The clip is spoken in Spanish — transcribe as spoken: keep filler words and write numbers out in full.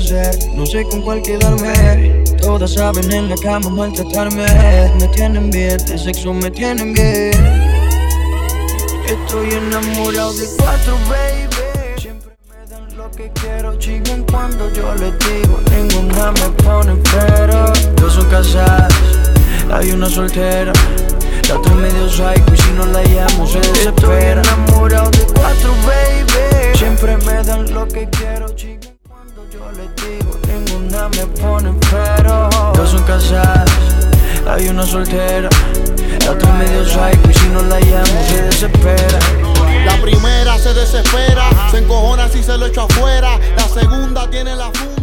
hacer, no sé con cuál quedarme. Todas saben en la cama maltratarme. Me tienen bien, de sexo me tienen bien. Estoy enamorado de cuatro, baby. Siempre me dan lo que quiero, chigan cuando yo les digo. Ninguna me pone pero. Dos son casadas, hay una soltera. La otra medio psycho y si no la llamo se desespera. Estoy enamorado de cuatro, baby. Siempre me dan lo que quiero, chica, cuando yo les digo. Ninguna me pone pero. Dos son casadas, hay una soltera. La otra medio psycho y si no la llamo se desespera. La primera se desespera, se encojona si se lo echo afuera. La segunda tiene la fuga.